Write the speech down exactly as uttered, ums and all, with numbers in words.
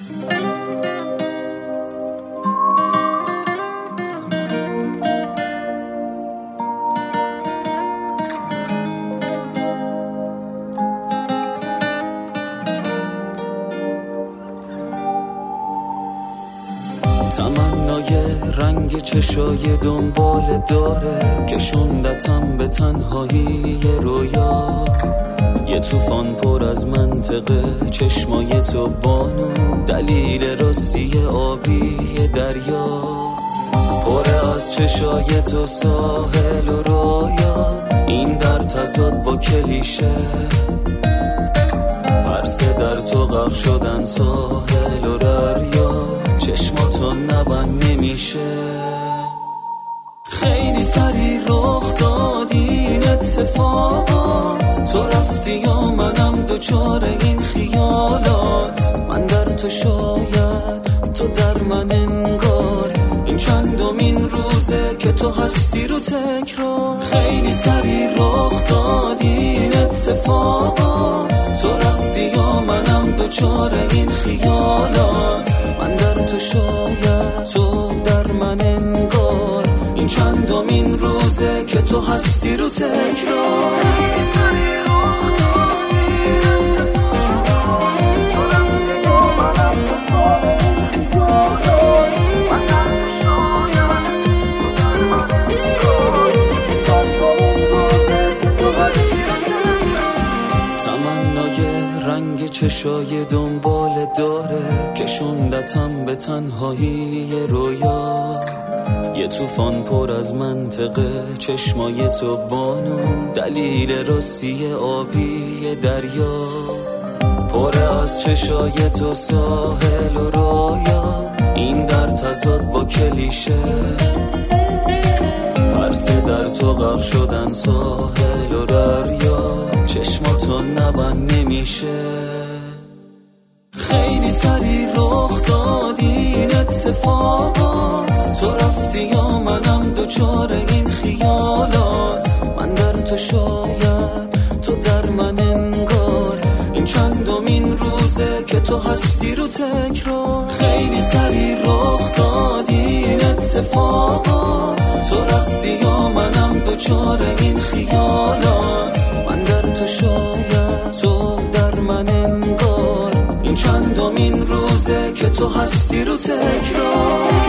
تمنای رنگ چشای دنبال داره، کشوندتم به تنهایی رویا. یه طوفان پر از منطقه چشمای تو بانو، دلیل راستی آبی دریا. پر از چشای تو ساحل و رویا، این در تضاد با کلیشه. هر سه در تو غرق شدن، ساحل و دریا، چشماتو نبند نمیشه. خیلی سری رخ داد این اتفاقات، تو رفتی یا منم دوچار این خیالات. من در تو شاید، تو در من انگار، این چندمین روزه که تو هستی رو تکرار. خیلی سری رخ داد این اتفاقات، تو رفتی یا منم دوچار این خیالات. من در تو شاید، تو در من انگار، این چندمین روزه که تو هستی رو تکرار. رنگ چشای دنبال داره، کشوندتم به تنهایی رویا. یه طوفان پر از منطقه چشمای تو بانو، دلیل راستی آبی دریا. پر از چشای تو ساحل و رویا، این در تضاد با کلیشه. هر سه در تو غرق شدن، ساحل و دریا، چشماتو نبند نمیشه. خیلی سری رخ داد این اتفاقات، تو رفتی یا منم دوچار این خیالات. من در تو شاید، تو در من انگار، این چندمین روزه که تو هستی رو تکرار. خیلی سری رخ داد این اتفاقات، تو رفتی یا منم دوچار این خیالات. من در تو شاید، تو در من انگار، این چندمین روزه که تو هستی رو تکرار.